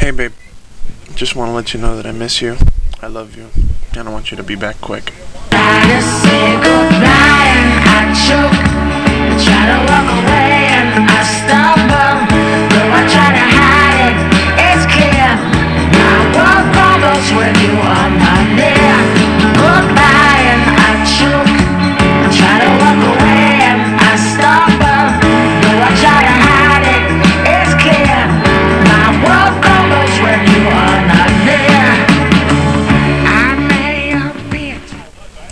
Hey babe, just want to let you know that I miss you. I love you. And I want you to be back quick. I say goodbye and I choke. I try to walk away and I stumble. Though I try to hide it, it's clear. I walk almost when you are